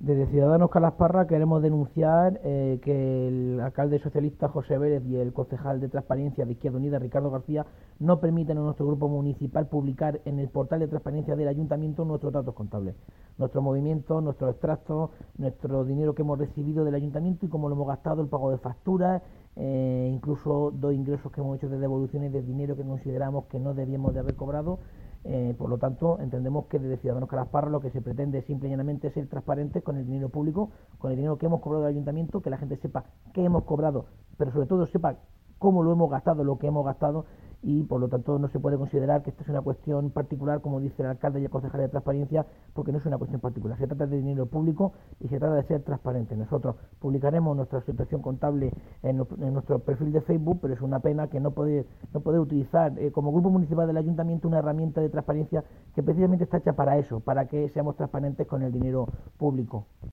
Desde Ciudadanos Calasparra queremos denunciar que el alcalde socialista José Vélez y el concejal de Transparencia de Izquierda Unida, Ricardo García, no permiten a nuestro grupo municipal publicar en el portal de transparencia del ayuntamiento nuestros datos contables, nuestros movimientos, nuestros extractos, nuestro dinero que hemos recibido del ayuntamiento y cómo lo hemos gastado, el pago de facturas, incluso dos ingresos que hemos hecho de devoluciones de dinero que consideramos que no debíamos de haber cobrado. Por lo tanto, entendemos que desde Ciudadanos Calasparra lo que se pretende simple y llanamente es ser transparentes con el dinero público, con el dinero que hemos cobrado del ayuntamiento, que la gente sepa qué hemos cobrado, pero sobre todo sepa cómo lo hemos gastado, lo que hemos gastado, y por lo tanto no se puede considerar que esto es una cuestión particular, como dice el alcalde y el concejal de Transparencia, porque no es una cuestión particular. Se trata de dinero público y se trata de ser transparente. Nosotros publicaremos nuestra situación contable en nuestro perfil de Facebook, pero es una pena que no poder utilizar como grupo municipal del ayuntamiento una herramienta de transparencia que precisamente está hecha para eso, para que seamos transparentes con el dinero público.